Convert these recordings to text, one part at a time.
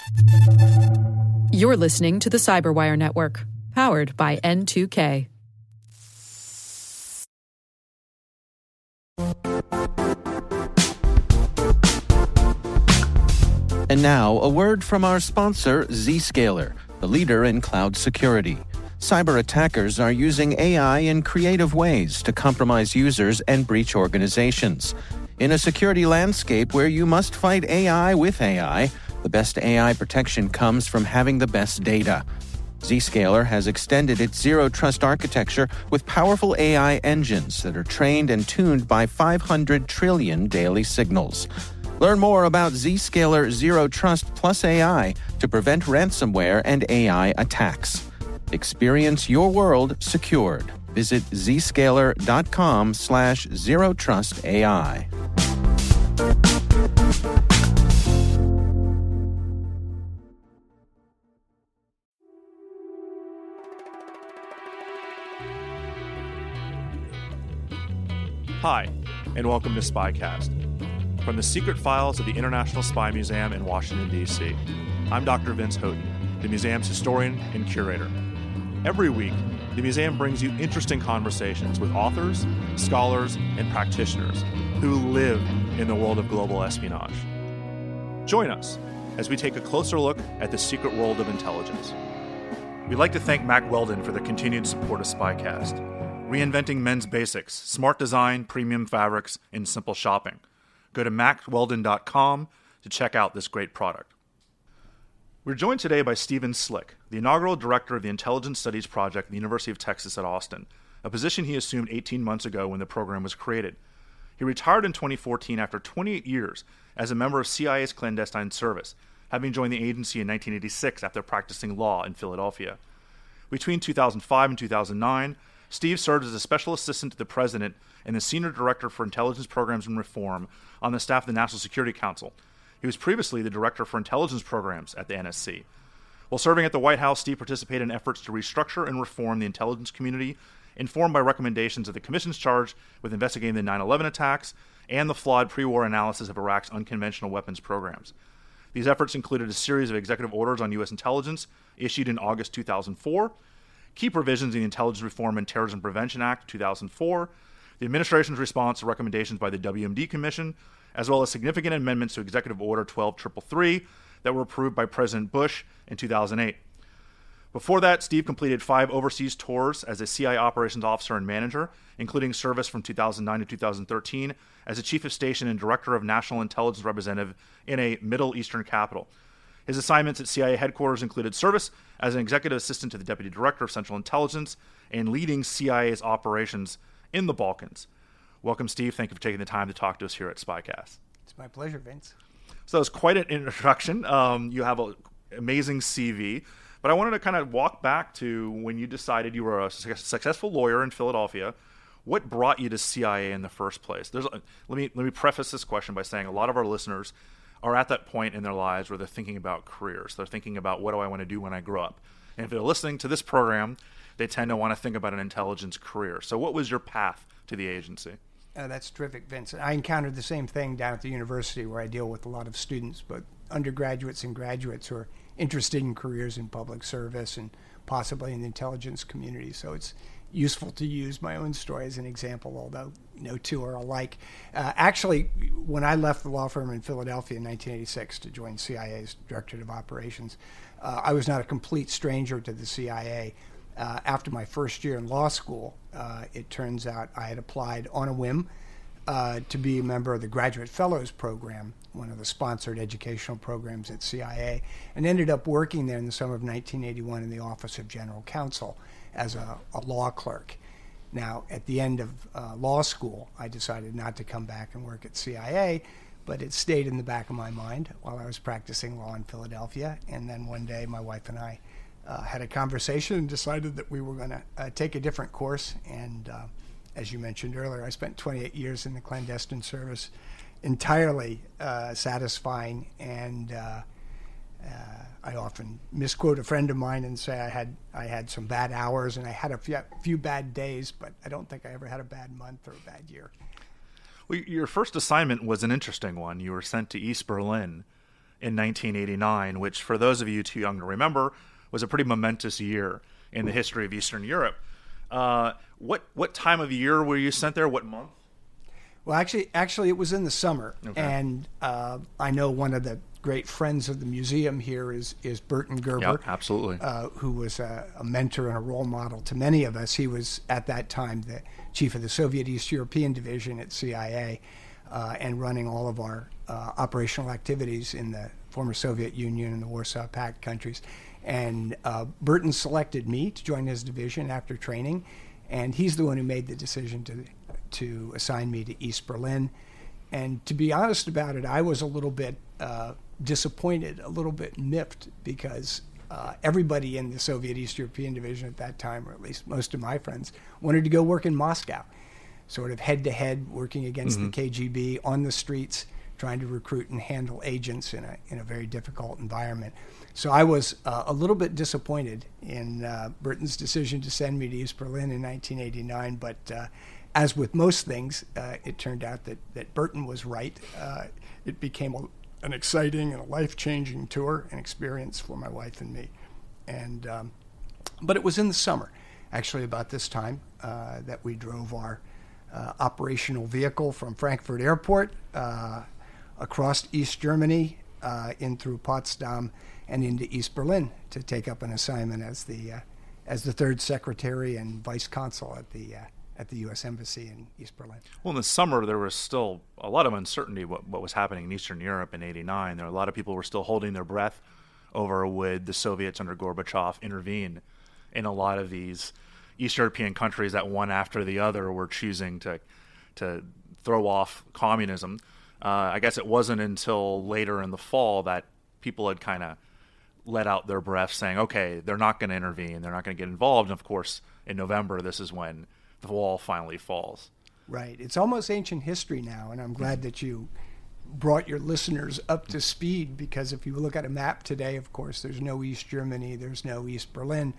You're listening to the Cyberwire Network, powered by N2K. And now, a word from our sponsor, Zscaler, the leader in cloud security. Cyber attackers are using AI in creative ways to compromise users and breach organizations. In a security landscape where you must fight AI with AI, the best AI protection comes from having the best data. Zscaler has extended its zero-trust architecture with powerful AI engines that are trained and tuned by 500 trillion daily signals. Learn more about Zscaler Zero Trust Plus AI to prevent ransomware and AI attacks. Experience your world secured. Visit zscaler.com/zerotrustai. Hi, and welcome to Spycast. From the secret files of the International Spy Museum in Washington, D.C., I'm Dr. Vince Houghton, the museum's historian and curator. Every week, the museum brings you interesting conversations with authors, scholars, and practitioners who live in the world of global espionage. Join us as we take a closer look at the secret world of intelligence. We'd like to thank Mack Weldon for the continued support of Spycast, reinventing men's basics, smart design, premium fabrics, and simple shopping. Go to mackweldon.com to check out this great product. We're joined today by Stephen Slick, the inaugural director of the Intelligence Studies Project at the University of Texas at Austin, a position he assumed 18 months ago when the program was created. He retired in 2014 after 28 years as a member of CIA's clandestine service, having joined the agency in 1986 after practicing law in Philadelphia. Between 2005 and 2009, Steve served as a special assistant to the president and the senior director for intelligence programs and reform on the staff of the National Security Council. He was previously the director for intelligence programs at the NSC. While serving at the White House, Steve participated in efforts to restructure and reform the intelligence community, informed by recommendations of the commissions charged with investigating the 9/11 attacks and the flawed pre-war analysis of Iraq's unconventional weapons programs. These efforts included a series of executive orders on U.S. intelligence issued in August 2004, key provisions in the Intelligence Reform and Terrorism Prevention Act 2004, the administration's response to recommendations by the WMD Commission, as well as significant amendments to Executive Order 12333 that were approved by President Bush in 2008. Before that, Steve completed 5 overseas tours as a CIA operations officer and manager, including service from 2009 to 2013 as a chief of station and director of national intelligence representative in a Middle Eastern capital. His assignments at CIA headquarters included service as an executive assistant to the deputy director of Central Intelligence and leading CIA's operations in the Balkans. Welcome, Steve. Thank you for taking the time to talk to us here at Spycast. It's my pleasure, Vince. So it's quite an introduction. You have an amazing CV, but I wanted to kind of walk back to when you decided you were a successful lawyer in Philadelphia. What brought you to CIA in the first place? Let me preface this question by saying a lot of our listeners are at that point in their lives where they're thinking about careers. They're thinking about, what do I want to do when I grow up? And if they're listening to this program, they tend to want to think about an intelligence career. So what was your path to the agency? That's terrific, Vince. I encountered the same thing down at the university where I deal with a lot of students, both undergraduates and graduates who are interested in careers in public service and possibly in the intelligence community. So it's useful to use my own story as an example, although no two are alike. Actually, when I left the law firm in Philadelphia in 1986 to join CIA's Directorate of Operations, I was not a complete stranger to the CIA. After my first year in law school, it turns out I had applied on a whim to be a member of the Graduate Fellows Program, one of the sponsored educational programs at CIA, and ended up working there in the summer of 1981 in the Office of General Counsel as a law clerk. Now, at the end of law school, I decided not to come back and work at CIA, but it stayed in the back of my mind while I was practicing law in Philadelphia. And then one day, my wife and I had a conversation and decided that we were going to take a different course. And as you mentioned earlier, I spent 28 years in the clandestine service, entirely satisfying, and I often misquote a friend of mine and say I had some bad hours and I had a few bad days, but I don't think I ever had a bad month or a bad year. Well, your first assignment was an interesting one. You were sent to East Berlin in 1989, which, for those of you too young to remember, was a pretty momentous year in the history of Eastern Europe. What time of year were you sent there? What month? Well, actually, it was in the summer, Okay. and I know one of the great friends of the museum here is Burton Gerber. Yeah, absolutely. Who was a mentor and a role model to many of us. He was, at that time, the chief of the Soviet East European Division at CIA, and running all of our operational activities in the former Soviet Union and the Warsaw Pact countries. And Burton selected me to join his division after training, and he's the one who made the decision to assign me to East Berlin. And to be honest about it, I was a little bit disappointed, a little bit miffed, because everybody in the Soviet East European Division at that time, or at least most of my friends, wanted to go work in Moscow, sort of head-to-head, working against the KGB on the streets, trying to recruit and handle agents in a very difficult environment. So I was a little bit disappointed in Burton's decision to send me to East Berlin in 1989, but as with most things, it turned out that Burton was right. It became an exciting and a life-changing tour and experience for my wife and me. And but it was in the summer, actually about this time, that we drove our operational vehicle from Frankfurt Airport across East Germany, in through Potsdam and into East Berlin to take up an assignment as the third secretary and vice consul at the U.S. Embassy in East Berlin. Well, in the summer, there was still a lot of uncertainty what was happening in Eastern Europe in '89. There were a lot of people were still holding their breath over would the Soviets under Gorbachev intervene in a lot of these East European countries that one after the other were choosing to throw off communism. I guess it wasn't until later in the fall that people had kind of let out their breath saying, okay, they're not going to intervene, they're not going to get involved. And of course, in November, this is when the wall finally falls. Right. It's almost ancient history now, and I'm glad that you brought your listeners up to speed, because if you look at a map today, of course, there's no East Germany, there's no East Berlin.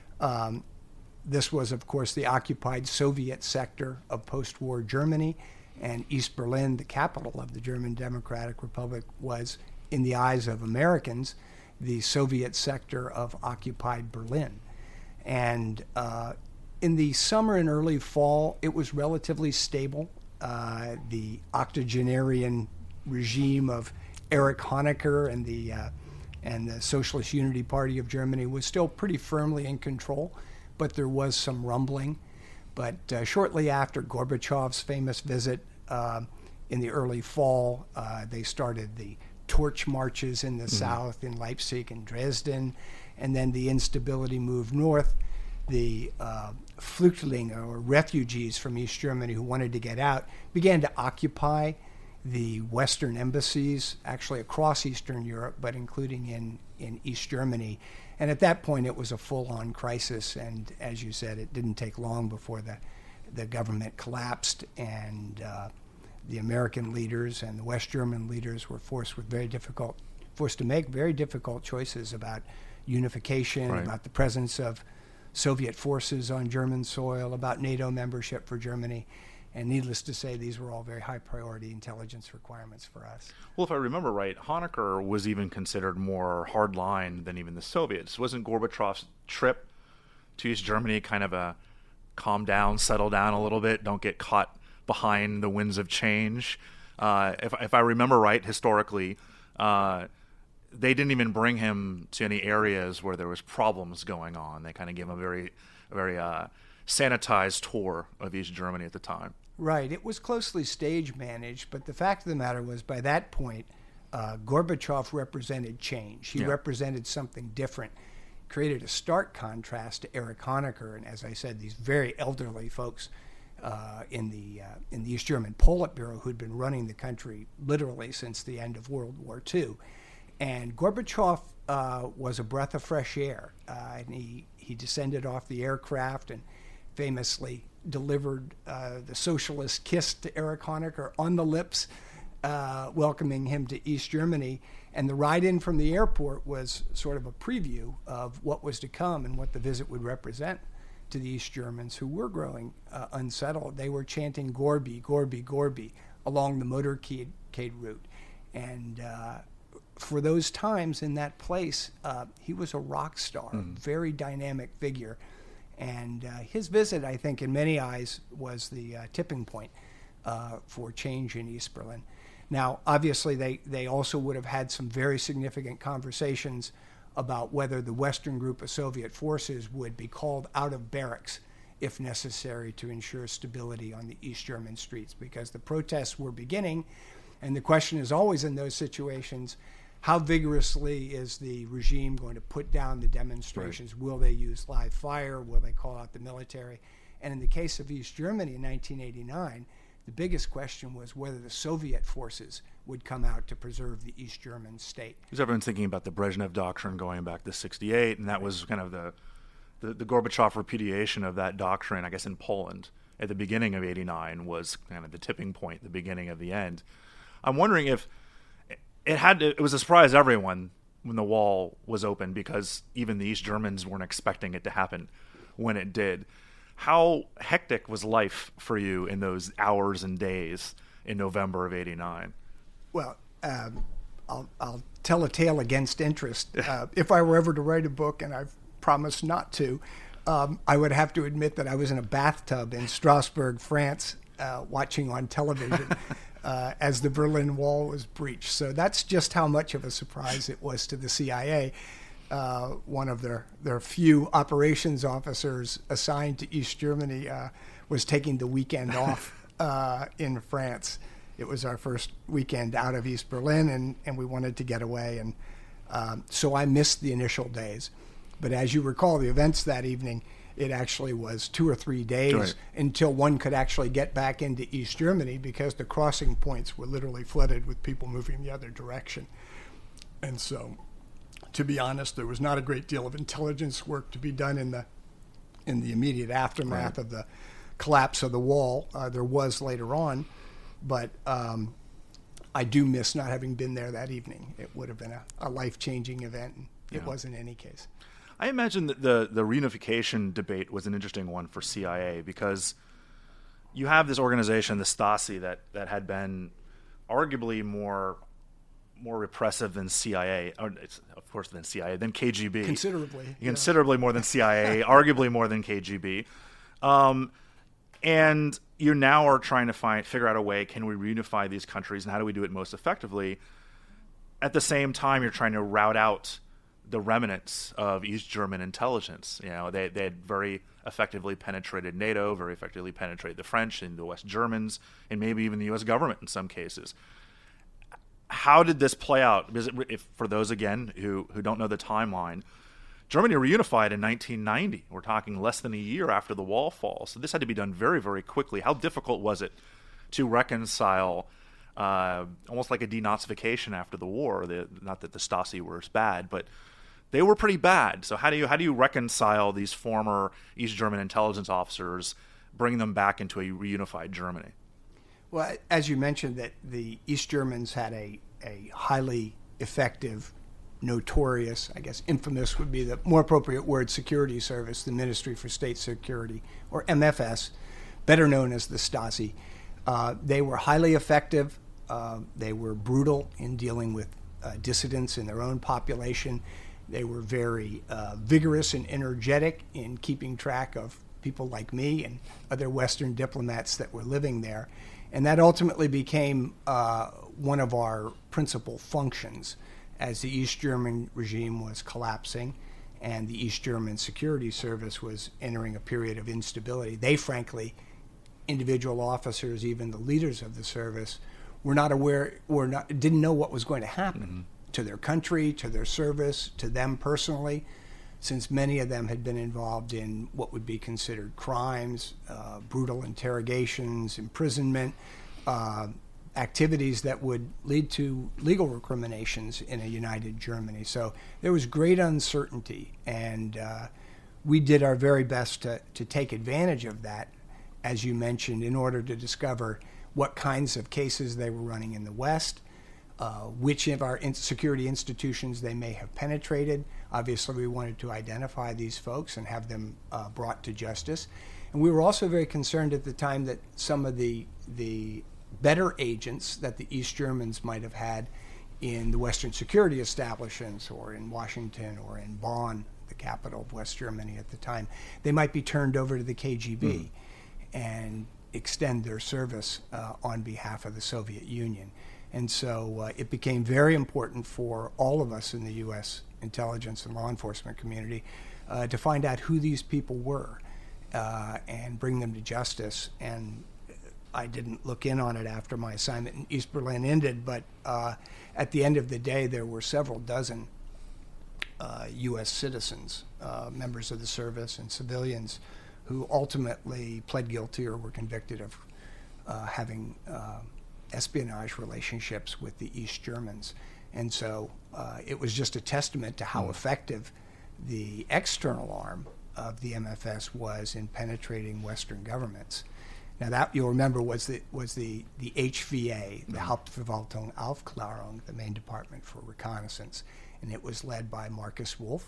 This was, of course, the occupied Soviet sector of post-war Germany, and East Berlin, the capital of the German Democratic Republic, was, in the eyes of Americans, the Soviet sector of occupied Berlin. And in the summer and early fall, it was relatively stable. The octogenarian regime of Erich Honecker and the Socialist Unity Party of Germany was still pretty firmly in control, but there was some rumbling. But shortly after Gorbachev's famous visit in the early fall, they started the torch marches in the south, in Leipzig and Dresden, and then the instability moved north. The Flüchtlinge, or refugees from East Germany who wanted to get out, began to occupy the Western embassies, actually across Eastern Europe, but including in East Germany. And at that point, it was a full-on crisis. And as you said, it didn't take long before the government collapsed, and the American leaders and the West German leaders were forced to make very difficult choices about unification, right, about the presence of Soviet forces on German soil, about NATO membership for Germany. And needless to say, these were all very high priority intelligence requirements for us. Well, if I remember right, Honecker was even considered more hardline than even the Soviets. Wasn't Gorbachev's trip to East Germany kind of a calm down, settle down a little bit, don't get caught behind the winds of change? If I remember right, historically, they didn't even bring him to any areas where there was problems going on. They kind of gave him a very sanitized tour of East Germany at the time. Right. It was closely stage managed, but the fact of the matter was, by that point, Gorbachev represented change. He represented something different, created a stark contrast to Erich Honecker, and as I said, these very elderly folks in the East German Politburo who'd been running the country literally since the end of World War II. And Gorbachev was a breath of fresh air, and he descended off the aircraft and famously delivered the socialist kiss to Erich Honecker on the lips, welcoming him to East Germany. And the ride-in from the airport was sort of a preview of what was to come and what the visit would represent to the East Germans, who were growing unsettled. They were chanting "Gorby, Gorby, Gorby" along the motorcade route. And for those times in that place, he was a rock star, very dynamic figure. And his visit, I think, in many eyes, was the tipping point for change in East Berlin. Now, obviously, they also would have had some very significant conversations about whether the Western group of Soviet forces would be called out of barracks if necessary to ensure stability on the East German streets, because the protests were beginning. And the question is always in those situations, how vigorously is the regime going to put down the demonstrations? Right. Will they use live fire? Will they call out the military? And in the case of East Germany in 1989, the biggest question was whether the Soviet forces would come out to preserve the East German state. Because everyone's thinking about the Brezhnev Doctrine going back to 1968, and that was kind of the Gorbachev repudiation of that doctrine, I guess, in Poland at the beginning of 1989 was kind of the tipping point, the beginning of the end. I'm wondering if it was a surprise to everyone when the wall was open, because even the East Germans weren't expecting it to happen when it did. How hectic was life for you in those hours and days in November of 1989? Well, I'll tell a tale against interest. If I were ever to write a book, and I've promised not to, I would have to admit that I was in a bathtub in Strasbourg, France, watching on television as the Berlin Wall was breached. So that's just how much of a surprise it was to the CIA. One of their few operations officers assigned to East Germany was taking the weekend off in France. It was our first weekend out of East Berlin, and we wanted to get away. And so I missed the initial days. But as you recall, the events that evening, it actually was 2 or 3 days until one could actually get back into East Germany, because the crossing points were literally flooded with people moving the other direction. And so, to be honest, there was not a great deal of intelligence work to be done in the immediate aftermath of the collapse of the wall. There was later on, but I do miss not having been there that evening. It would have been a life-changing event, and it was in any case. I imagine that the reunification debate was an interesting one for CIA, because you have this organization, the Stasi, that had been arguably more repressive than CIA, or of course than CIA, than KGB. Considerably more than CIA, arguably more than KGB. And you now are trying to figure out a way, can we reunify these countries, and how do we do it most effectively? At the same time, you're trying to rout out the remnants of East German intelligence. You know, they had very effectively penetrated NATO, very effectively penetrated the French and the West Germans, and maybe even the U.S. government in some cases. How did this play out? Because if, for those, again, who don't know the timeline, Germany reunified in 1990. We're talking less than a year after the wall falls. So this had to be done very, very quickly. How difficult was it to reconcile almost like a denazification after the war? Not that the Stasi were as bad, but they were pretty bad. So how do you reconcile these former East German intelligence officers, bring them back into a reunified Germany? Well, as you mentioned, that the East Germans had a highly effective, notorious, I guess infamous would be the more appropriate word, security service, the Ministry for State Security, or MFS, better known as the Stasi. They were highly effective. They were brutal in dealing with dissidents in their own population. They were very vigorous and energetic in keeping track of people like me and other Western diplomats that were living there. And that ultimately became one of our principal functions as the East German regime was collapsing and the East German Security Service was entering a period of instability. They, frankly, individual officers, even the leaders of the service, didn't know what was going to happen to their country, to their service, to them personally, since many of them had been involved in what would be considered crimes, brutal interrogations, imprisonment, activities that would lead to legal recriminations in a united Germany. So there was great uncertainty, and we did our very best to take advantage of that, as you mentioned, in order to discover what kinds of cases they were running in the West, which of our security institutions they may have penetrated. Obviously, we wanted to identify these folks and have them brought to justice. And we were also very concerned at the time that some of the better agents that the East Germans might have had in the Western security establishments or in Washington or in Bonn, the capital of West Germany at the time, they might be turned over to the KGB and extend their service on behalf of the Soviet Union. And so it became very important for all of us in the U.S. intelligence and law enforcement community to find out who these people were and bring them to justice. And I didn't look in on it after my assignment in East Berlin ended, but at the end of the day, there were several dozen U.S. citizens, members of the service and civilians, who ultimately pled guilty or were convicted of having espionage relationships with the East Germans. And so it was just a testament to how effective the external arm of the MFS was in penetrating Western governments. Now that you'll remember was the HVA, the Hauptverwaltung Aufklärung, the main department for reconnaissance, and it was led by Marcus Wolf,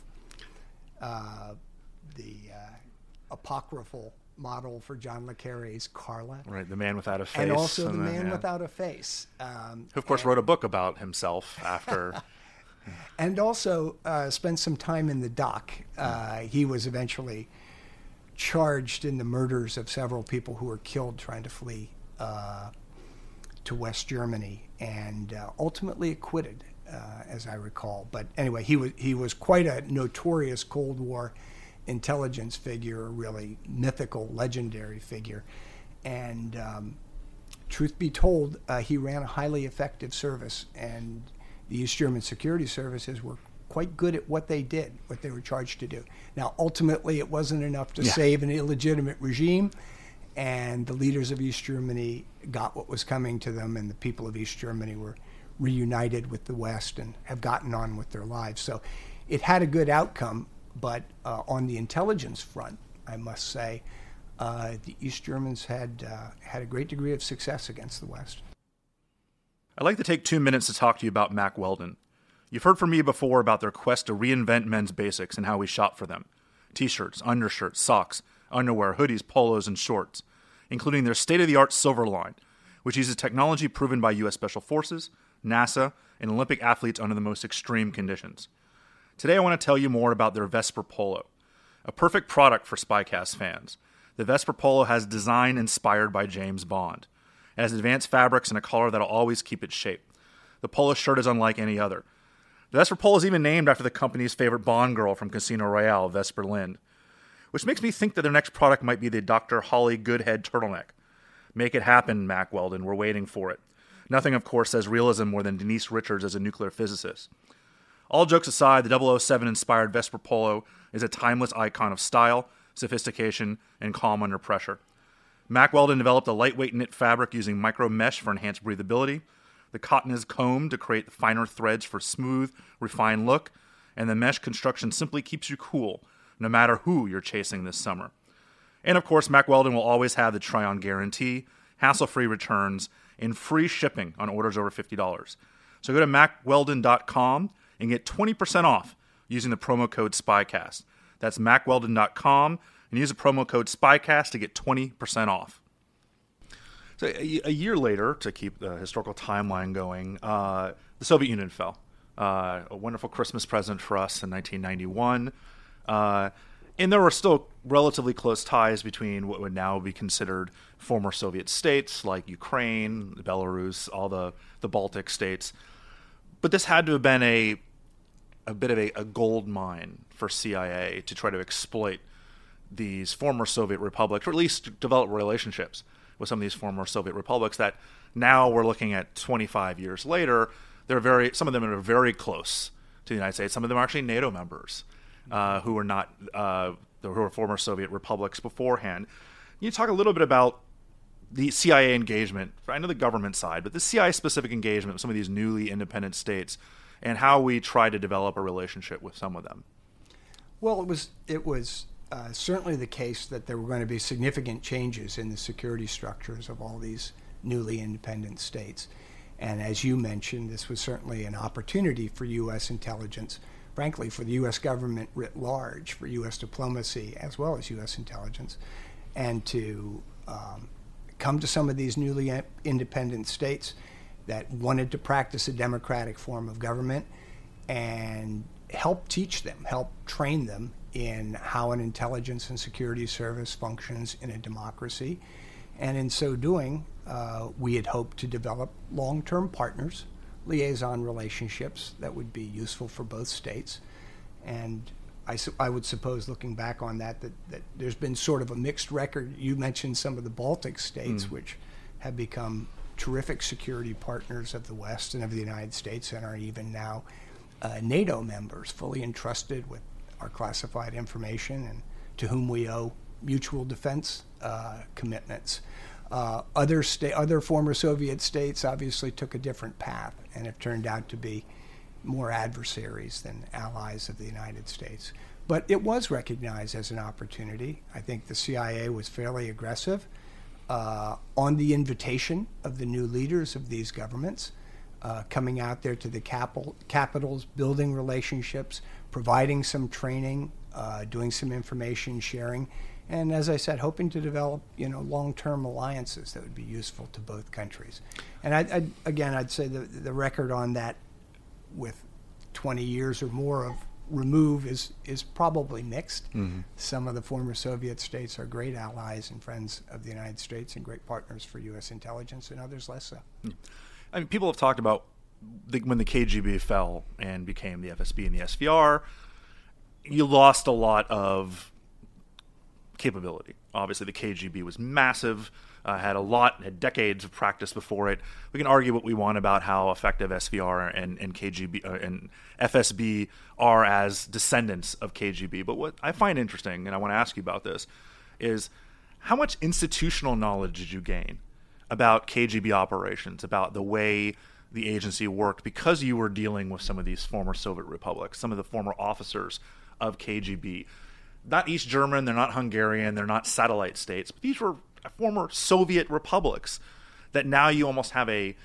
the apocryphal model for John le Carré's Carla. Right, the man without a face. And also the man without a face. Who, of course, wrote a book about himself after. And also spent some time in the dock. He was eventually charged in the murders of several people who were killed trying to flee to West Germany, and ultimately acquitted, as I recall. But anyway, he was quite a notorious Cold War intelligence figure, a really mythical, legendary figure. And truth be told, he ran a highly effective service, and the East German security services were quite good at what they did, what they were charged to do. Now, ultimately, it wasn't enough to save an illegitimate regime, and the leaders of East Germany got what was coming to them, and the people of East Germany were reunited with the West and have gotten on with their lives. So it had a good outcome, but on the intelligence front, I must say, the East Germans had a great degree of success against the West. I'd like to take 2 minutes to talk to you about Mack Weldon. You've heard from me before about their quest to reinvent men's basics and how we shop for them. T-shirts, undershirts, socks, underwear, hoodies, polos, and shorts, including their state-of-the-art Silver line, which uses technology proven by U.S. Special Forces, NASA, and Olympic athletes under the most extreme conditions. Today I want to tell you more about their Vesper Polo, a perfect product for SpyCast fans. The Vesper Polo has design inspired by James Bond. It has advanced fabrics and a color that'll always keep its shape. The polo shirt is unlike any other. The Vesper Polo is even named after the company's favorite Bond girl from Casino Royale, Vesper Lynd, which makes me think that their next product might be the Dr. Holly Goodhead turtleneck. Make it happen, Mack Weldon. We're waiting for it. Nothing, of course, says realism more than Denise Richards as a nuclear physicist. All jokes aside, the 007-inspired Vesper Polo is a timeless icon of style, sophistication, and calm under pressure. Mack Weldon developed a lightweight knit fabric using micro mesh for enhanced breathability. The cotton is combed to create finer threads for smooth, refined look, and the mesh construction simply keeps you cool, no matter who you're chasing this summer. And of course, Mack Weldon will always have the try-on guarantee, hassle-free returns, and free shipping on orders over $50. So go to MackWeldon.com and get 20% off using the promo code SPYCAST. That's MackWeldon.com and use the promo code SPYCAST to get 20% off. So a year later, to keep the historical timeline going, the Soviet Union fell. A wonderful Christmas present for us in 1991. And there were still relatively close ties between what would now be considered former Soviet states like Ukraine, Belarus, all the Baltic states. But this had to have been a bit of a gold mine for CIA to try to exploit these former Soviet republics, or at least develop relationships with some of these former Soviet republics that now we're looking at 25 years later. Some of them are very close to the United States. Some of them are actually NATO members who are not who are former Soviet republics beforehand. Can you talk a little bit about the CIA engagement? I know the government side, but the CIA-specific engagement with some of these newly independent states and how we try to develop a relationship with some of them. Well, it was certainly the case that there were going to be significant changes in the security structures of all these newly independent states. And as you mentioned, this was certainly an opportunity for U.S. intelligence, frankly, for the U.S. government writ large, for U.S. diplomacy as well as U.S. intelligence, and to come to some of these newly independent states that wanted to practice a democratic form of government, and help teach them, help train them in how an intelligence and security service functions in a democracy. And in so doing, we had hoped to develop long-term partners, liaison relationships that would be useful for both states. And I would suppose, looking back on that there's been sort of a mixed record. You mentioned some of the Baltic states, which have become terrific security partners of the West and of the United States, and are even now NATO members, fully entrusted with our classified information, and to whom we owe mutual defense commitments. Other former Soviet states obviously took a different path and have turned out to be more adversaries than allies of the United States. But it was recognized as an opportunity. I think the CIA was fairly aggressive on the invitation of the new leaders of these governments, coming out there to the capitals, building relationships, providing some training, doing some information sharing, and as I said, hoping to develop long-term alliances that would be useful to both countries. And I'd say the record on that, with 20 years or more of remove, is probably mixed. Mm-hmm. Some of the former Soviet states are great allies and friends of the United States and great partners for U.S. intelligence, and others less so. I mean, people have talked about when the KGB fell and became the FSB and the SVR, you lost a lot of capability. Obviously, the KGB was massive, had decades of practice before it. We can argue what we want about how effective SVR and KGB and FSB are as descendants of KGB. But what I find interesting, and I want to ask you about this, is how much institutional knowledge did you gain about KGB operations, about the way the agency worked, because you were dealing with some of these former Soviet republics, some of the former officers of KGB? Not East German, they're not Hungarian, they're not satellite states, but these were former Soviet republics that now you almost have a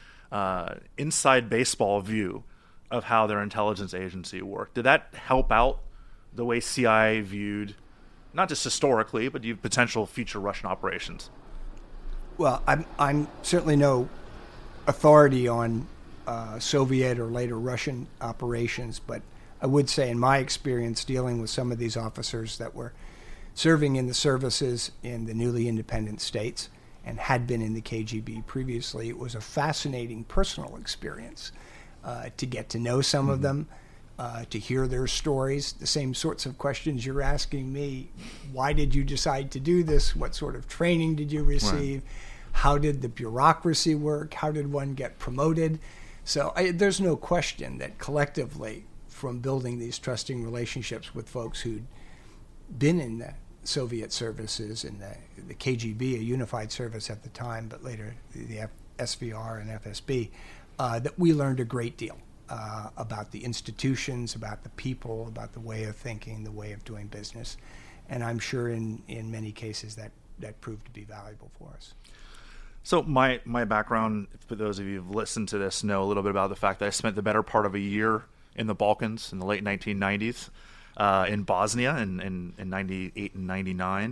inside baseball view of how their intelligence agency worked. Did that help out the way CIA viewed, not just historically, but potential future Russian operations? Well, I'm certainly no authority on Soviet or later Russian operations, but I would say in my experience dealing with some of these officers that were serving in the services in the newly independent states and had been in the KGB previously, it was a fascinating personal experience to get to know some of them, to hear their stories, the same sorts of questions you're asking me. Why did you decide to do this? What sort of training did you receive? Right. How did the bureaucracy work? How did one get promoted? So there's no question that collectively, from building these trusting relationships with folks who'd been in the Soviet services and the KGB, a unified service at the time, but later the SVR and FSB, that we learned a great deal about the institutions, about the people, about the way of thinking, the way of doing business. And I'm sure in many cases that proved to be valuable for us. So my background, for those of you who've listened to this, know a little bit about the fact that I spent the better part of a year in the Balkans in the late 1990s, in Bosnia in 98 and 99.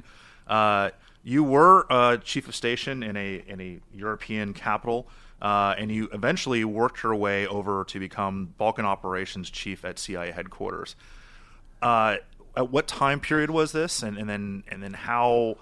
You were chief of station in a European capital, and you eventually worked your way over to become Balkan operations chief at CIA headquarters. At what time period was this, and then how?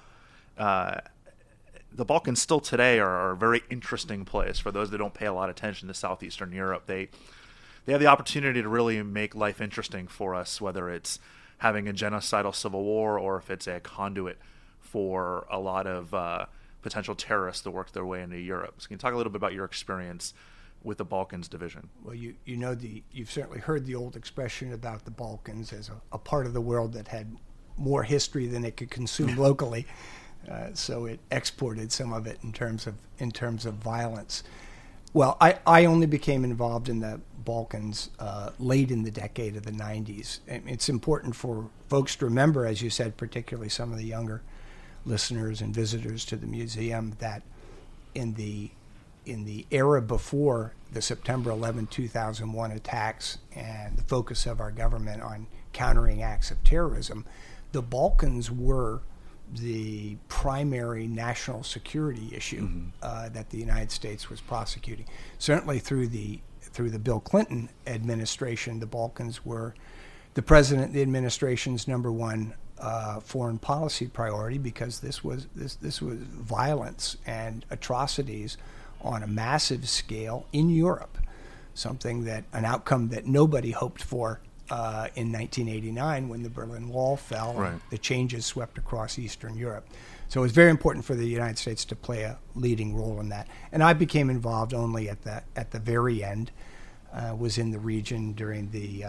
The Balkans still today are a very interesting place for those that don't pay a lot of attention to Southeastern Europe. They have the opportunity to really make life interesting for us, whether it's having a genocidal civil war or if it's a conduit for a lot of potential terrorists to work their way into Europe. So can you talk a little bit about your experience with the Balkans division? Well, you've certainly heard the old expression about the Balkans as a part of the world that had more history than it could consume locally. So it exported some of it in terms of violence. Well, I only became involved in the Balkans late in the decade of the 90s. It's important for folks to remember, as you said, particularly some of the younger listeners and visitors to the museum, that in the era before the September 11, 2001 attacks and the focus of our government on countering acts of terrorism, the Balkans were the primary national security issue that the United States was prosecuting. Certainly through the Bill Clinton administration, the Balkans were the administration's number one foreign policy priority, because this was violence and atrocities on a massive scale in Europe, an outcome that nobody hoped for in 1989 when the Berlin Wall fell. Right. And the changes swept across Eastern Europe. So it was very important for the United States to play a leading role in that. And I became involved only at the very end. Was in the region during the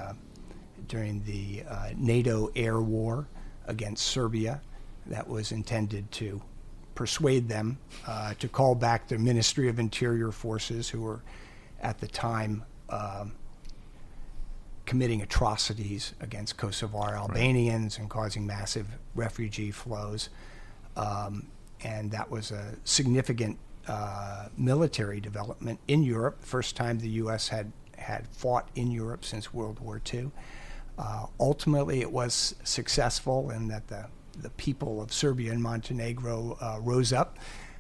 NATO air war against Serbia that was intended to persuade them to call back the Ministry of Interior forces, who were at the time committing atrocities against Kosovar Albanians and causing massive refugee flows. And that was a significant military development in Europe. First time the U.S. had fought in Europe since World War II. Ultimately, it was successful in that the people of Serbia and Montenegro rose up.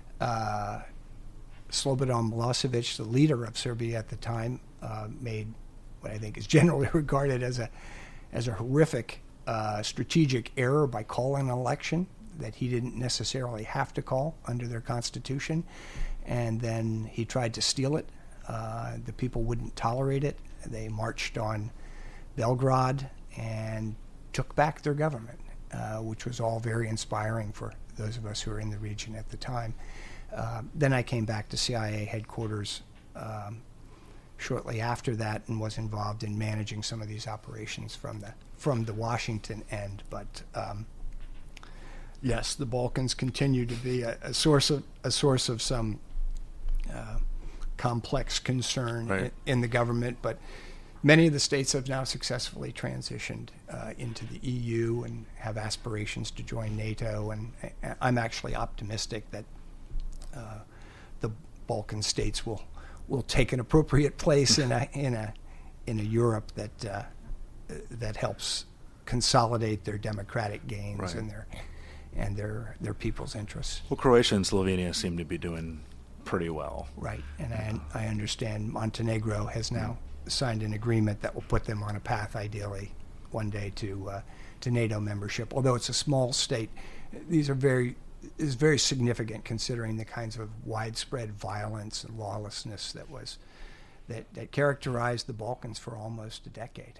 Slobodan Milosevic, the leader of Serbia at the time, made what I think is generally regarded as a horrific strategic error by calling an election that he didn't necessarily have to call under their constitution. And then he tried to steal it. The people wouldn't tolerate it. They marched on Belgrade and took back their government, which was all very inspiring for those of us who were in the region at the time. Then I came back to CIA headquarters shortly after that and was involved in managing some of these operations from the Washington end. But yes, the Balkans continue to be a source of some complex concern in the government, but many of the states have now successfully transitioned into the EU and have aspirations to join NATO, and I'm actually optimistic that the Balkan states will take an appropriate place in a Europe that helps consolidate their democratic gains and their people's interests. Well, Croatia and Slovenia seem to be doing pretty well. Right, and I understand Montenegro has now signed an agreement that will put them on a path, ideally, one day to NATO membership. Although it's a small state, these are very significant considering the kinds of widespread violence and lawlessness that characterized the Balkans for almost a decade.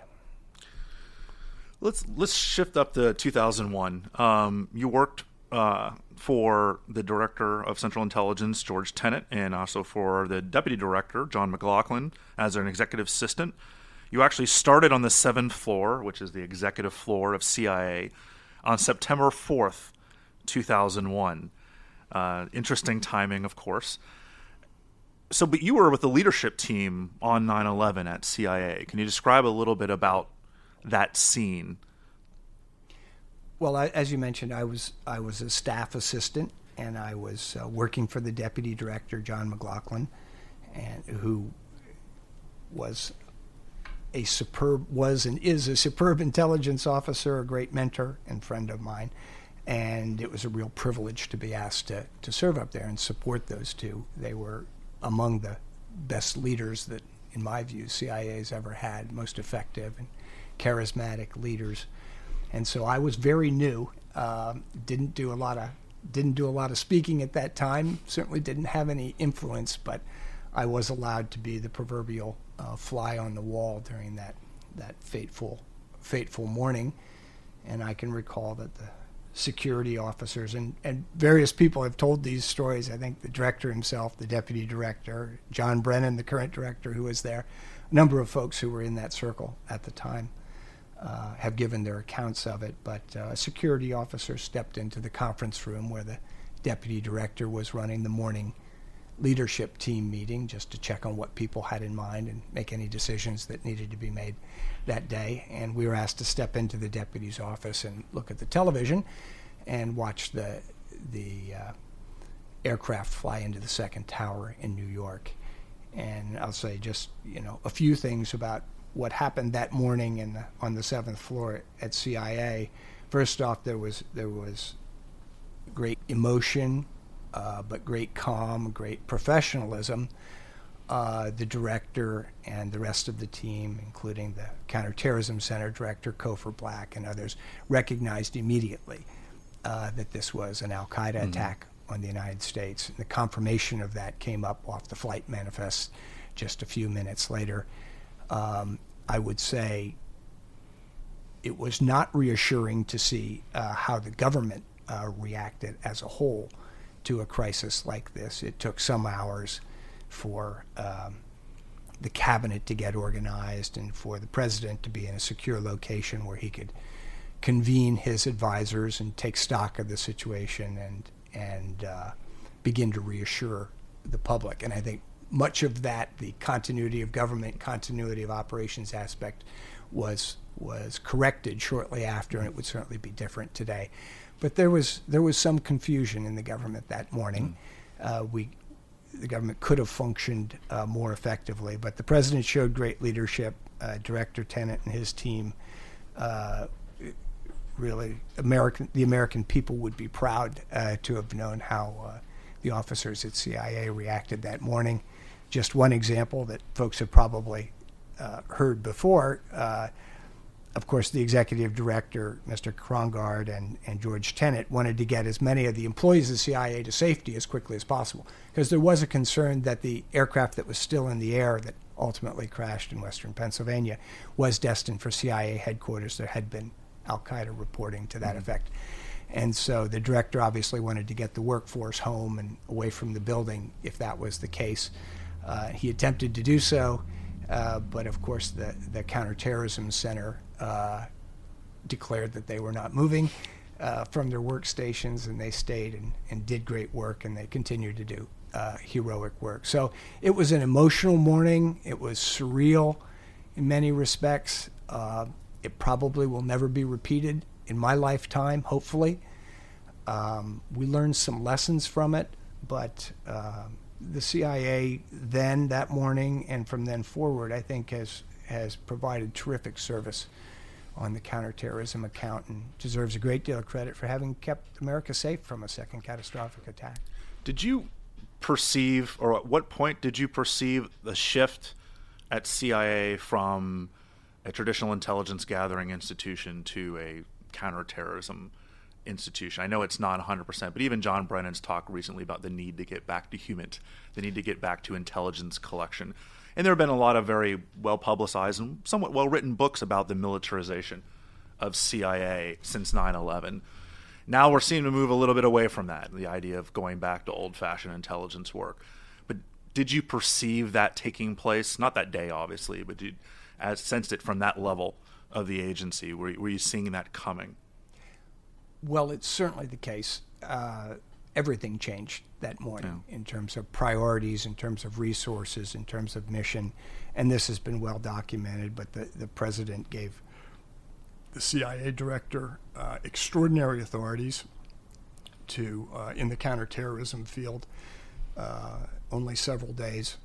Let's shift up to 2001. You worked for the Director of Central Intelligence, George Tenet, and also for the Deputy Director, John McLaughlin, as an executive assistant. You actually started on the 7th floor, which is the executive floor of CIA, on September 4th, 2001. Interesting timing, of course. But you were with the leadership team on 9/11 at CIA. Can you describe a little bit about that scene? Well, as you mentioned, I was a staff assistant, and I was working for the Deputy Director, John McLaughlin, and who was and is a superb intelligence officer, a great mentor and friend of mine. And it was a real privilege to be asked to serve up there and support those two. They were among the best leaders that, in my view, CIA has ever had, most effective and charismatic leaders. And so I was very new, didn't do a lot of speaking at that time, certainly didn't have any influence, but I was allowed to be the proverbial fly on the wall during that fateful morning. And I can recall that the security officers and various people have told these stories. I think the director himself, the deputy director, John Brennan, the current director who was there, a number of folks who were in that circle at the time have given their accounts of it. But a security officer stepped into the conference room where the deputy director was running the morning leadership team meeting, just to check on what people had in mind and make any decisions that needed to be made that day. And we were asked to step into the deputy's office and look at the television and watch the aircraft fly into the second tower in New York. And I'll say just a few things about what happened that morning on the 7th floor at CIA. First off, there was great emotion, but great calm, great professionalism, the director and the rest of the team, including the Counterterrorism Center Director, Cofer Black, and others, recognized immediately that this was an al-Qaeda attack on the United States. And the confirmation of that came up off the flight manifest just a few minutes later. I would say it was not reassuring to see how the government reacted as a whole to a crisis like this. It took some hours for the cabinet to get organized and for the president to be in a secure location where he could convene his advisors and take stock of the situation and begin to reassure the public. And I think much of that, the continuity of government, continuity of operations aspect, was corrected shortly after, and it would certainly be different today. But there was some confusion in the government that morning. The government could have functioned more effectively, but the president showed great leadership. Director Tenet and his team, really, the American people would be proud to have known how the officers at CIA reacted that morning. Just one example that folks have probably heard before. Of course, the executive director, Mr. Krongard, and George Tenet wanted to get as many of the employees of the CIA to safety as quickly as possible, because there was a concern that the aircraft that was still in the air that ultimately crashed in western Pennsylvania was destined for CIA headquarters. There had been al-Qaeda reporting to that effect. And so the director obviously wanted to get the workforce home and away from the building if that was the case. He attempted to do so, but of course the Counterterrorism Center declared that they were not moving from their workstations, and they stayed and did great work, and they continued to do heroic work. So it was an emotional morning. It was surreal in many respects. It probably will never be repeated in my lifetime, hopefully. We learned some lessons from it, but the CIA then, that morning, and from then forward, I think has provided terrific service on the counterterrorism account and deserves a great deal of credit for having kept America safe from a second catastrophic attack. Did you perceive, or at what point did you perceive the shift at CIA from a traditional intelligence gathering institution to a counterterrorism institution? I know it's not 100%, but even John Brennan's talked recently about the need to get back to HUMINT, the need to get back to intelligence collection. And there have been a lot of very well-publicized and somewhat well-written books about the militarization of CIA since 9/11. Now we're seeing to move a little bit away from that, the idea of going back to old-fashioned intelligence work. But did you perceive that taking place? Not that day, obviously, but as sensed it from that level of the agency? Were you seeing that coming? Well, it's certainly the case. Everything changed that morning in terms of priorities, in terms of resources, in terms of mission. And this has been well documented, but the president gave the CIA director extraordinary authorities to in the counterterrorism field only several days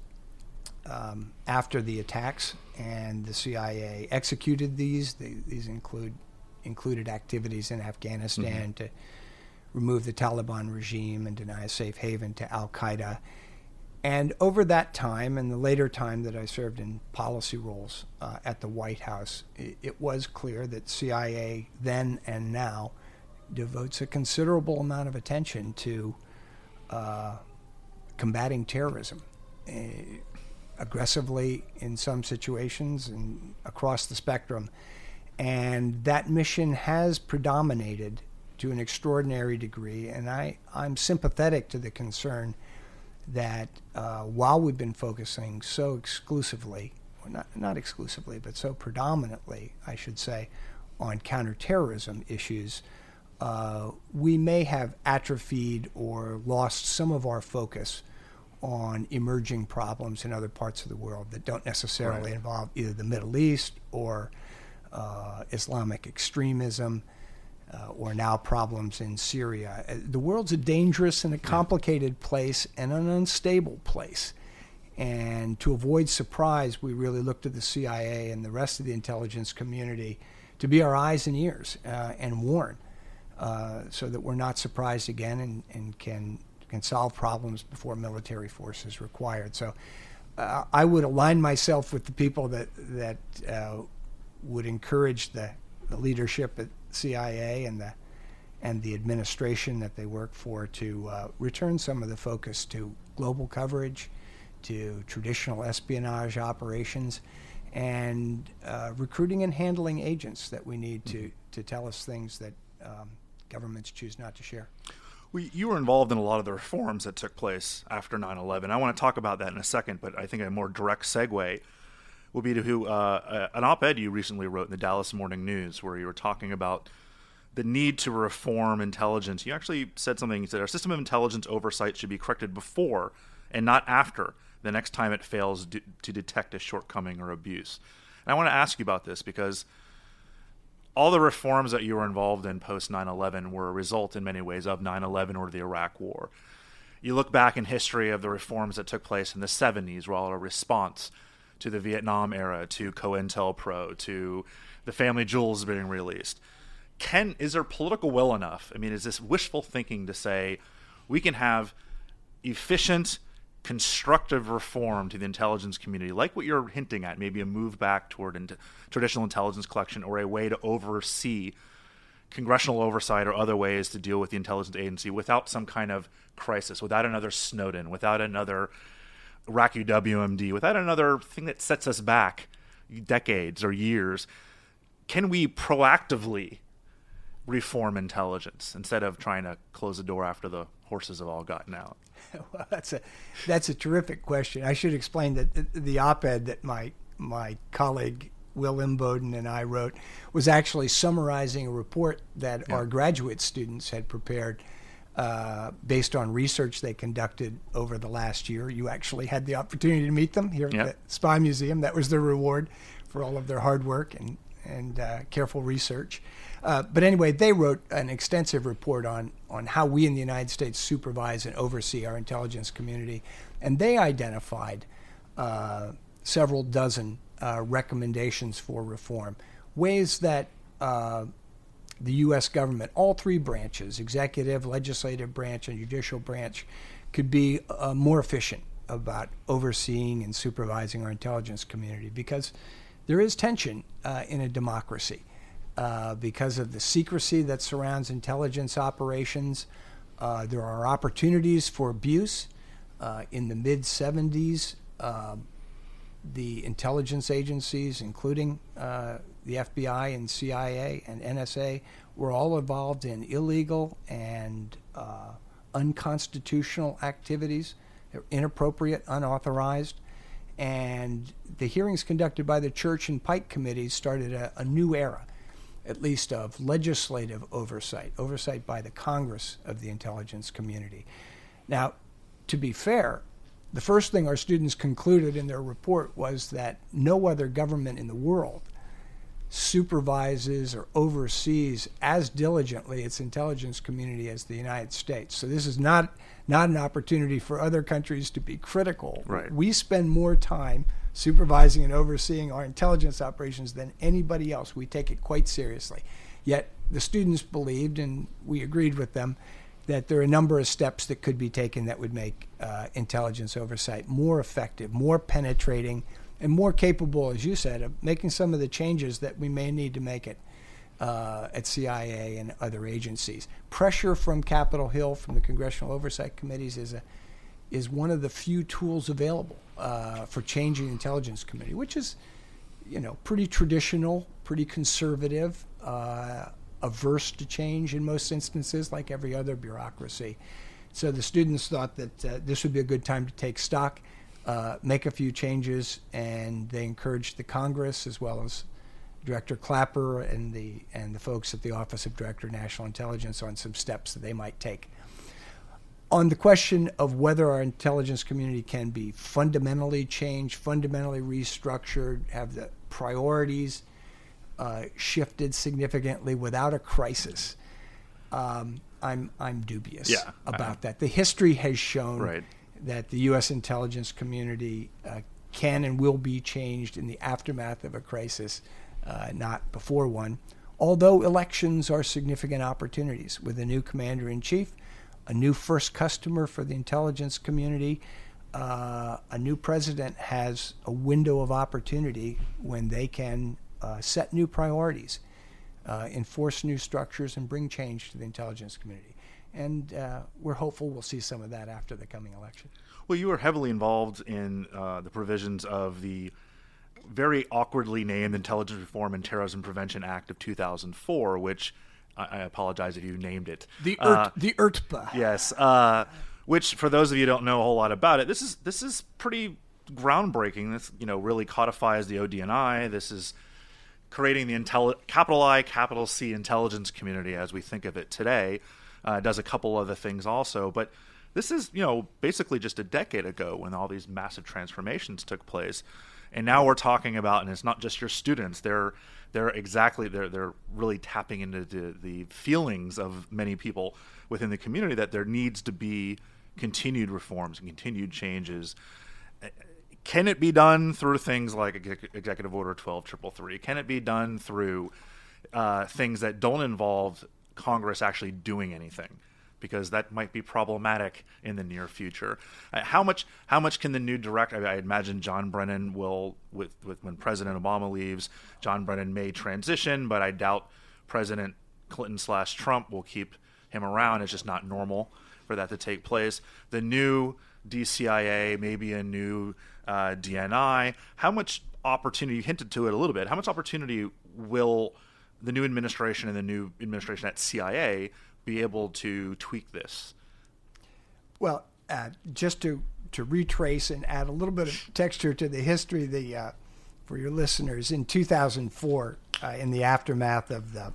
after the attacks, and the CIA executed these. These included activities in Afghanistan to remove the Taliban regime and deny a safe haven to al-Qaeda. And over that time, and the later time that I served in policy roles at the White House, it was clear that CIA then and now devotes a considerable amount of attention to combating terrorism aggressively in some situations and across the spectrum. And that mission has predominated to an extraordinary degree, and I'm sympathetic to the concern that while we've been focusing so exclusively, or not exclusively, but so predominantly, I should say, on counterterrorism issues, we may have atrophied or lost some of our focus on emerging problems in other parts of the world that don't necessarily involve either the Middle East or Islamic extremism, or now problems in Syria. The world's a dangerous and a complicated place and an unstable place. And to avoid surprise, we really look to the CIA and the rest of the intelligence community to be our eyes and ears and warn so that we're not surprised again and can solve problems before military force is required. So I would align myself with the people that would encourage the leadership at CIA and the administration that they work for to return some of the focus to global coverage, to traditional espionage operations, and recruiting and handling agents that we need to tell us things that governments choose not to share. Well, you were involved in a lot of the reforms that took place after 9/11. I want to talk about that in a second, but I think a more direct segue will be to an op-ed you recently wrote in the Dallas Morning News, where you were talking about the need to reform intelligence. You actually said something. You said our system of intelligence oversight should be corrected before and not after the next time it fails to detect a shortcoming or abuse. And I want to ask you about this because all the reforms that you were involved in post 9/11 were a result in many ways of 9/11 or the Iraq War. You look back in history of the reforms that took place in the 70s were all a response to the Vietnam era, to COINTELPRO, to the family jewels being released. Is there political will enough? I mean, is this wishful thinking to say we can have efficient, constructive reform to the intelligence community, like what you're hinting at, maybe a move back toward traditional intelligence collection or a way to oversee congressional oversight or other ways to deal with the intelligence agency without some kind of crisis, without another Snowden, without another Iraqi WMD, without another thing that sets us back decades or years? Can we proactively reform intelligence instead of trying to close the door after the horses have all gotten out? Well, that's a terrific question. I should explain that the op-ed that my colleague Will Imboden and I wrote was actually summarizing a report that our graduate students had prepared based on research they conducted over the last year. You actually had the opportunity to meet them here at the Spy Museum. That was their reward for all of their hard work and careful research. But anyway, they wrote an extensive report on how we in the United States supervise and oversee our intelligence community. And they identified several dozen recommendations for reform, ways that the U.S. government, all three branches, executive, legislative branch, and judicial branch, could be more efficient about overseeing and supervising our intelligence community, because there is tension in a democracy. Because of the secrecy that surrounds intelligence operations, there are opportunities for abuse. In the mid-'70s, the intelligence agencies, including the FBI and CIA and NSA, were all involved in illegal and unconstitutional activities. They're inappropriate, unauthorized. And the hearings conducted by the Church and Pike committees started a new era, at least of legislative oversight by the Congress of the intelligence community. Now, to be fair, the first thing our students concluded in their report was that no other government in the world supervises or oversees as diligently its intelligence community as the United States. So this is not an opportunity for other countries to be critical. Right. We spend more time supervising and overseeing our intelligence operations than anybody else. We take it quite seriously. Yet the students believed, and we agreed with them, that there are a number of steps that could be taken that would make intelligence oversight more effective, more penetrating, and more capable, as you said, of making some of the changes that we may need to make it at CIA and other agencies. Pressure from Capitol Hill, from the Congressional Oversight Committees, is one of the few tools available for changing the Intelligence Committee, which is, pretty traditional, pretty conservative, averse to change in most instances, like every other bureaucracy. So the students thought that this would be a good time to take stock, make a few changes, and they encouraged the Congress, as well as Director Clapper and the folks at the Office of Director of National Intelligence, on some steps that they might take. On the question of whether our intelligence community can be fundamentally changed, fundamentally restructured, have the priorities shifted significantly without a crisis, I'm dubious about that. The history has shown that the U.S. intelligence community can and will be changed in the aftermath of a crisis, not before one. although elections are significant opportunities. With a new commander-in-chief, a new first customer for the intelligence community, a new president has a window of opportunity when they can set new priorities, enforce new structures, and bring change to the intelligence community. And we're hopeful we'll see some of that after the coming election. Well, you were heavily involved in the provisions of the very awkwardly named Intelligence Reform and Terrorism Prevention Act of 2004, which I apologize if you named it. The IRTPA. Yes. Which, for those of you who don't know a whole lot about it, this is pretty groundbreaking. This really codifies the ODNI. This is creating the capital I, capital C intelligence community as we think of it today. It does a couple other things also, but this is basically just a decade ago when all these massive transformations took place, and now we're talking about, and it's not just your students. They're really tapping into the feelings of many people within the community that there needs to be continued reforms and continued changes. Can it be done through things like Executive Order 12333? Can it be done through things that don't involve Congress actually doing anything? Because that might be problematic in the near future. How much can the new director? I imagine John Brennan will, with when President Obama leaves, John Brennan may transition, but I doubt President Clinton/Trump will keep him around. It's just not normal for that to take place. The new DCIA, maybe a new DNI. How much opportunity? You hinted to it a little bit. How much opportunity will the new administration and the new administration at CIA be able to tweak this? Well, just to retrace and add a little bit of texture to the history, for your listeners, in 2004, in the aftermath of the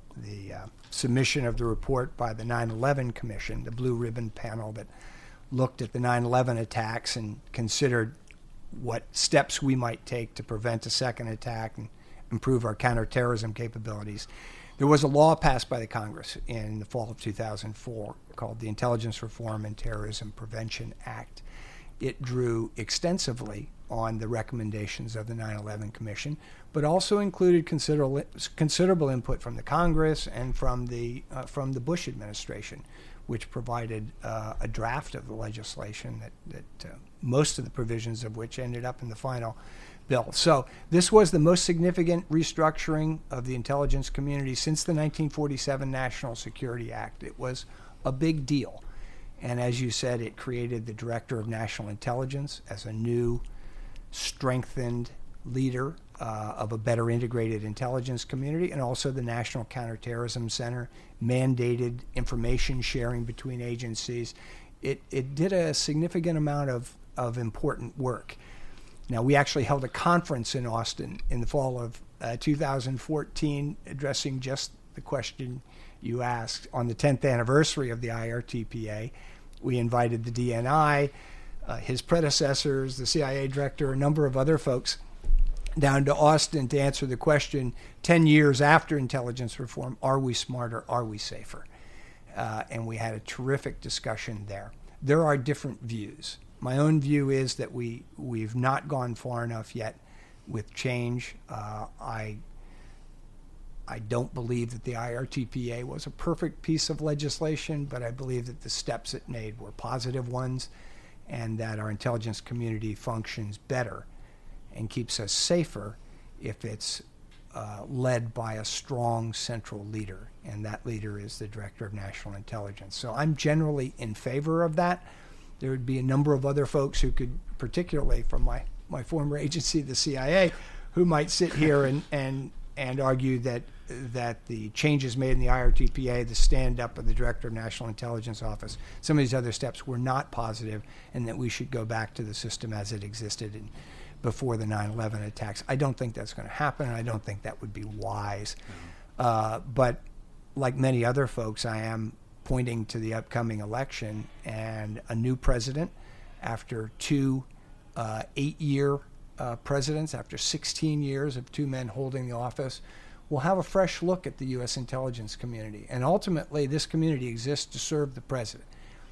submission of the report by the 9/11 Commission, the Blue Ribbon panel that looked at the 9/11 attacks and considered what steps we might take to prevent a second attack and improve our counterterrorism capabilities. There was a law passed by the Congress in the fall of 2004 called the Intelligence Reform and Terrorism Prevention Act. It drew extensively on the recommendations of the 9/11 Commission, but also included considerable input from the Congress and from the Bush administration, which provided a draft of the legislation that most of the provisions of which ended up in the final bill. So this was the most significant restructuring of the intelligence community since the 1947 National Security Act. It was a big deal. And as you said, it created the Director of National Intelligence as a new, strengthened leader of a better integrated intelligence community, and also the National Counterterrorism Center, mandated information sharing between agencies. It did a significant amount of important work. Now, we actually held a conference in Austin in the fall of 2014 addressing just the question you asked. On the 10th anniversary of the IRTPA, we invited the DNI, his predecessors, the CIA director, a number of other folks down to Austin to answer the question, 10 years after intelligence reform, are we smarter, are we safer? And we had a terrific discussion there. There are different views. My own view is that we've not gone far enough yet with change. I don't believe that the IRTPA was a perfect piece of legislation, but I believe that the steps it made were positive ones, and that our intelligence community functions better and keeps us safer if it's led by a strong central leader, and that leader is the Director of National Intelligence. So I'm generally in favor of that. There would be a number of other folks who could, particularly from my former agency, the CIA, who might sit here and argue that the changes made in the IRTPA, the stand-up of the Director of National Intelligence Office, some of these other steps were not positive, and that we should go back to the system as it existed before the 9/11 attacks. I don't think that's going to happen, and I don't think that would be wise. But like many other folks, I am pointing to the upcoming election and a new president after two 8-year presidents, after 16 years of two men holding the office. We'll have a fresh look at the U.S. intelligence community. And ultimately, this community exists to serve the president.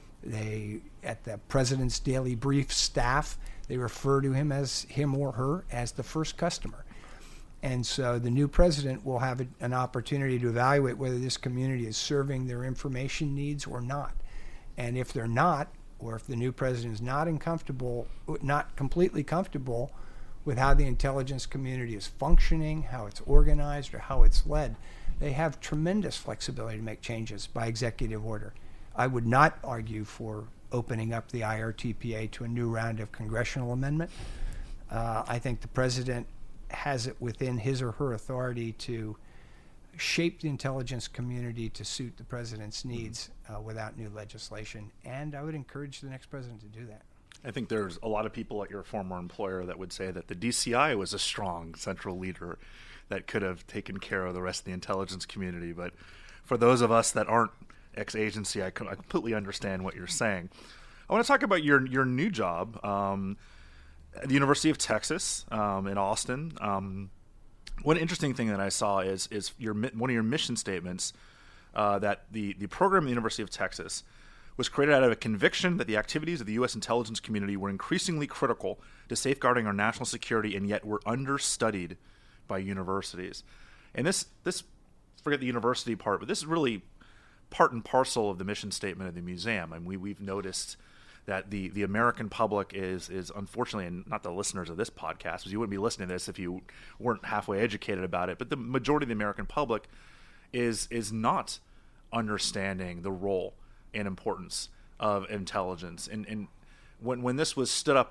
At the president's daily brief staff, they refer to him or her as the first customer. And so the new president will have an opportunity to evaluate whether this community is serving their information needs or not. And if they're not, or if the new president is not completely comfortable with how the intelligence community is functioning, how it's organized, or how it's led, they have tremendous flexibility to make changes by executive order. I would not argue for opening up the IRTPA to a new round of congressional amendment. I think the president has it within his or her authority to shape the intelligence community to suit the president's needs without new legislation. And I would encourage the next president to do that. I think there's a lot of people at your former employer that would say that the DCI was a strong central leader that could have taken care of the rest of the intelligence community. But for those of us that aren't ex-agency, I completely understand what you're saying. I want to talk about your new job at the University of Texas in Austin. One interesting thing that I saw is one of your mission statements that the program at the University of Texas was created out of a conviction that the activities of the U.S. intelligence community were increasingly critical to safeguarding our national security and yet were understudied by universities. And this forget the university part, but this is really part and parcel of the mission statement of the museum. And we've noticed that the American public is unfortunately, and not the listeners of this podcast, because you wouldn't be listening to this if you weren't halfway educated about it, but the majority of the American public is not understanding the role and importance of intelligence. And when this was stood up,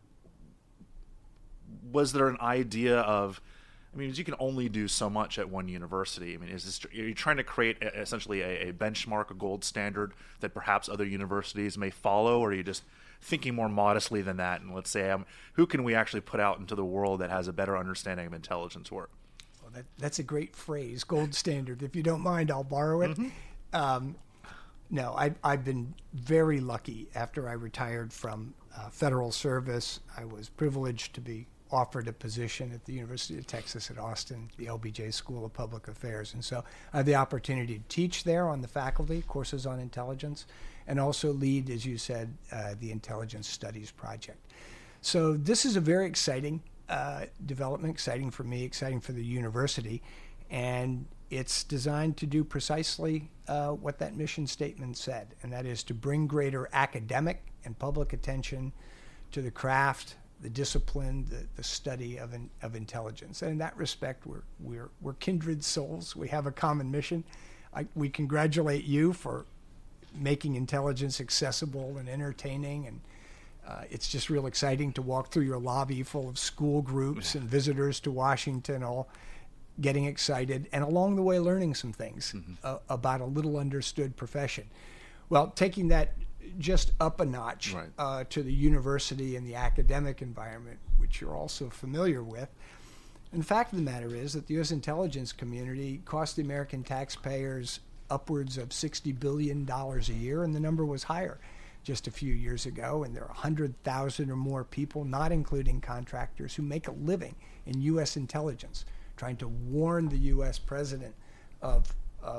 was there an idea of, I mean, you can only do so much at one university. I mean, are you trying to create essentially a benchmark, a gold standard that perhaps other universities may follow, or are you just thinking more modestly than that? And let's say, who can we actually put out into the world that has a better understanding of intelligence work? Well, that's a great phrase, gold standard. If you don't mind, I'll borrow it. Mm-hmm. No, I've been very lucky. After I retired from federal service, I was privileged to be offered a position at the University of Texas at Austin, the LBJ School of Public Affairs. And so I have the opportunity to teach there on the faculty, courses on intelligence, and also lead, as you said, the Intelligence Studies Project. So this is a very exciting development, exciting for me, exciting for the university, and it's designed to do precisely what that mission statement said, and that is to bring greater academic and public attention to the craft, the discipline, the study of intelligence. And in that respect, we're kindred souls. We have a common mission. We congratulate you for making intelligence accessible and entertaining, and it's just real exciting to walk through your lobby full of school groups and visitors to Washington, all getting excited, and along the way learning some things about a little understood profession. Well, taking that just up a notch to the university and the academic environment, which you're also familiar with. And the fact of the matter is that the U.S. intelligence community cost the American taxpayers upwards of $60 billion a year, and the number was higher just a few years ago. And there are 100,000 or more people, not including contractors, who make a living in U.S. intelligence, trying to warn the U.S. president of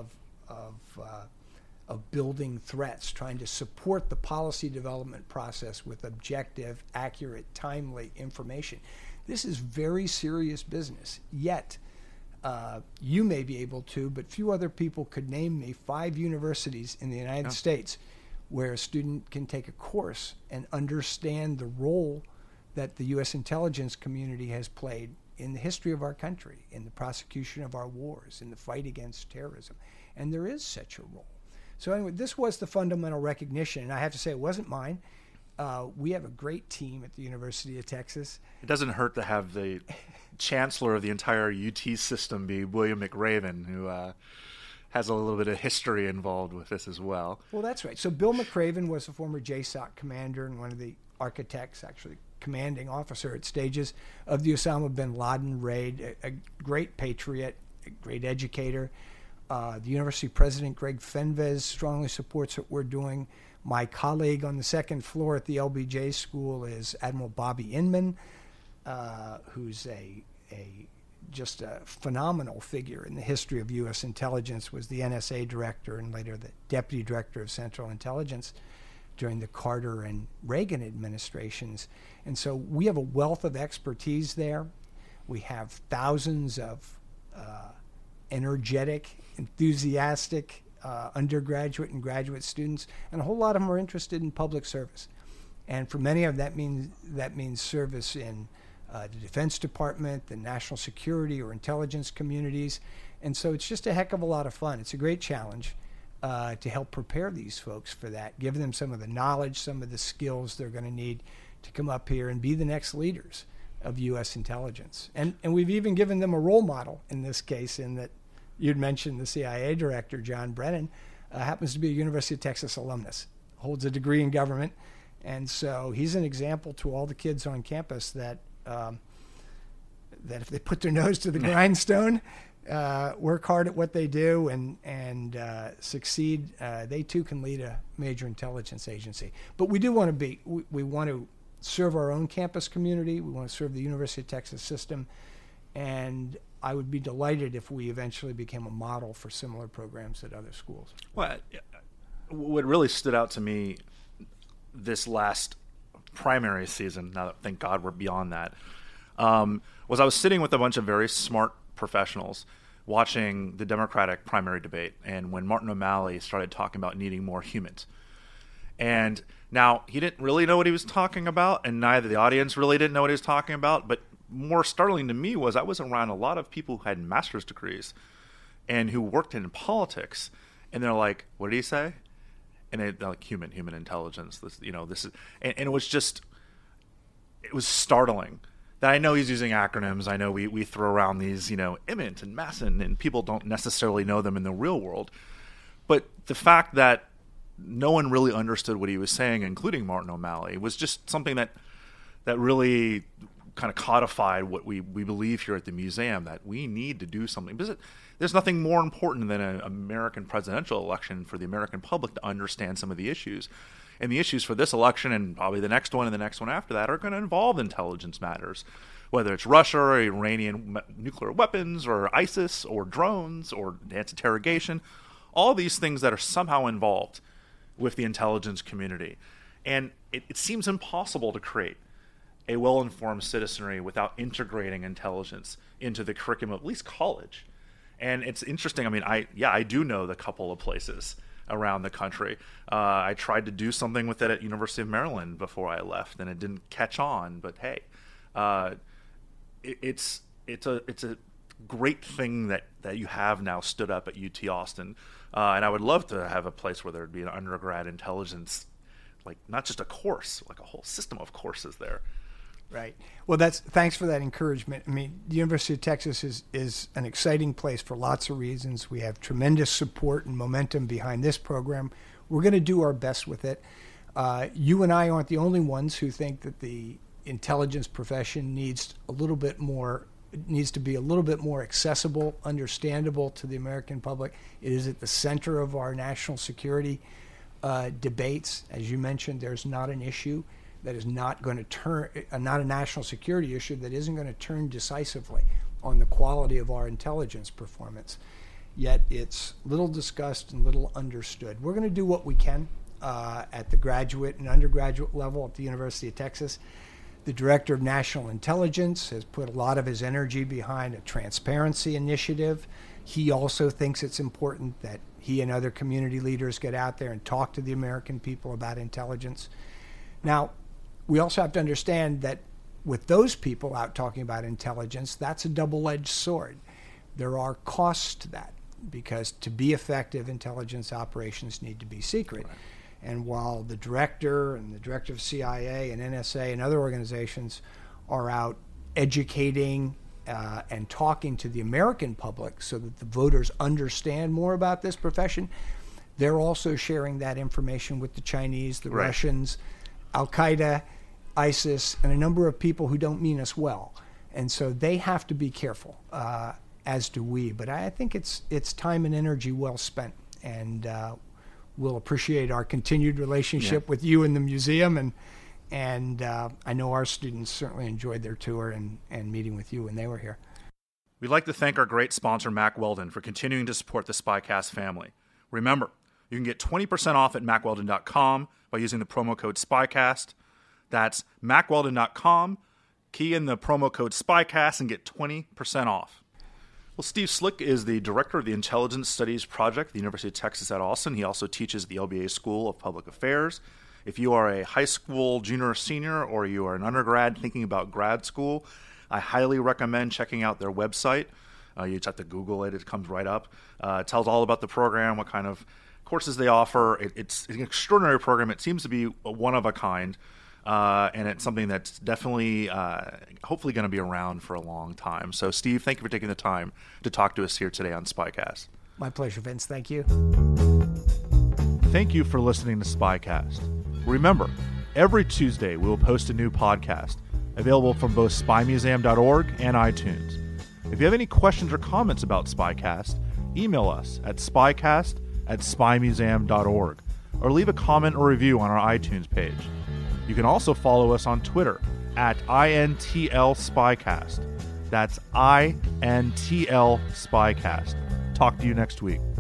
building threats, trying to support the policy development process with objective, accurate, timely information. This is very serious business. Yet, you may be able to, but few other people could name me 5 universities in the United States where a student can take a course and understand the role that the U.S. intelligence community has played in the history of our country, in the prosecution of our wars, in the fight against terrorism. And there is such a role. So anyway, this was the fundamental recognition, and I have to say it wasn't mine. We have a great team at the University of Texas. It doesn't hurt to have the chancellor of the entire UT system be William McRaven, who has a little bit of history involved with this as well. Well, that's right. So Bill McRaven was a former JSOC commander and one of the architects, actually commanding officer at stages of the Osama bin Laden raid, a great patriot, a great educator. The university president, Greg Fenves, strongly supports what we're doing. My colleague on the second floor at the LBJ school is Admiral Bobby Inman, who's just a phenomenal figure in the history of U.S. intelligence, was the NSA director and later the deputy director of Central Intelligence during the Carter and Reagan administrations. And so we have a wealth of expertise there. We have thousands of energetic, enthusiastic undergraduate and graduate students, and a whole lot of them are interested in public service. And for many of them, that means service in the Defense Department, the national security or intelligence communities. And so it's just a heck of a lot of fun. It's a great challenge to help prepare these folks for that, give them some of the knowledge, some of the skills they're going to need to come up here and be the next leaders of U.S. intelligence. And we've even given them a role model in this case, in that you'd mentioned the CIA director, John Brennan, happens to be a University of Texas alumnus, holds a degree in government. And so he's an example to all the kids on campus that if they put their nose to the grindstone, work hard at what they do, and succeed, they too can lead a major intelligence agency. But we do want to we want to serve our own campus community. We want to serve the University of Texas system. And I would be delighted if we eventually became a model for similar programs at other schools. Well, what really stood out to me this last primary season, now that thank God we're beyond that, was I was sitting with a bunch of very smart professionals watching the Democratic primary debate, and when Martin O'Malley started talking about needing more humans. And now, he didn't really know what he was talking about, and neither the audience really didn't know what he was talking about, but more startling to me was I was around a lot of people who had master's degrees and who worked in politics, and they're like, what did he say? And they're like, human intelligence. This is, and it was startling that I know he's using acronyms. I know we throw around these, IMINT and MASN, and people don't necessarily know them in the real world. But the fact that no one really understood what he was saying, including Martin O'Malley, was just something that really kind of codified what we believe here at the museum, that we need to do something. Because there's nothing more important than an American presidential election for the American public to understand some of the issues. And the issues for this election, and probably the next one and the next one after that, are going to involve intelligence matters. Whether it's Russia or Iranian nuclear weapons or ISIS or drones or advanced interrogation, all these things that are somehow involved with the intelligence community. And it seems impossible to create a well-informed citizenry without integrating intelligence into the curriculum of at least college. And it's interesting. I mean, I do know the couple of places around the country. I tried to do something with it at University of Maryland before I left, and it didn't catch on. But hey, it's a great thing that you have now stood up at UT Austin. And I would love to have a place where there would be an undergrad intelligence, like not just a course, like a whole system of courses there. Right. Well, thanks for that encouragement. I mean, the University of Texas is an exciting place for lots of reasons. We have tremendous support and momentum behind this program. We're going to do our best with it. You and I aren't the only ones who think that the intelligence profession needs to be a little bit more accessible, understandable to the American public. It is at the center of our national security debates. As you mentioned, there's not an issue that is not going to turn, not a national security issue that isn't going to turn decisively on the quality of our intelligence performance. Yet it's little discussed and little understood. We're going to do what we can at the graduate and undergraduate level at the University of Texas. The Director of National Intelligence has put a lot of his energy behind a transparency initiative. He also thinks it's important that he and other community leaders get out there and talk to the American people about intelligence. Now, we also have to understand that with those people out talking about intelligence, that's a double-edged sword. There are costs to that, because to be effective, intelligence operations need to be secret. Right. And while the director and the director of CIA and NSA and other organizations are out educating and talking to the American public so that the voters understand more about this profession, they're also sharing that information with the Chinese, the right. Russians, Al-Qaeda, ISIS, and a number of people who don't mean us well. And so they have to be careful, as do we. But I think it's time and energy well spent. And we'll appreciate our continued relationship with you and the museum. And I know our students certainly enjoyed their tour and meeting with you when they were here. We'd like to thank our great sponsor, Mack Weldon, for continuing to support the SpyCast family. Remember, you can get 20% off at MackWeldon.com by using the promo code SpyCast. That's MackWeldon.com, Key in the promo code SPYCAST and get 20% off. Well, Steve Slick is the director of the Intelligence Studies Project at the University of Texas at Austin. He also teaches at the LBA School of Public Affairs. If you are a high school junior or senior, or you are an undergrad thinking about grad school, I highly recommend checking out their website. You just have to Google it. It comes right up. It tells all about the program, what kind of courses they offer. It's an extraordinary program. It seems to be one of a kind, and it's something that's definitely, hopefully going to be around for a long time. So, Steve, thank you for taking the time to talk to us here today on SpyCast. My pleasure, Vince. Thank you. Thank you for listening to SpyCast. Remember, every Tuesday we will post a new podcast available from both spymuseum.org and iTunes. If you have any questions or comments about SpyCast, email us at spycast@spymuseum.org or leave a comment or review on our iTunes page. You can also follow us on Twitter at INTL SpyCast. That's INTL SpyCast. Talk to you next week.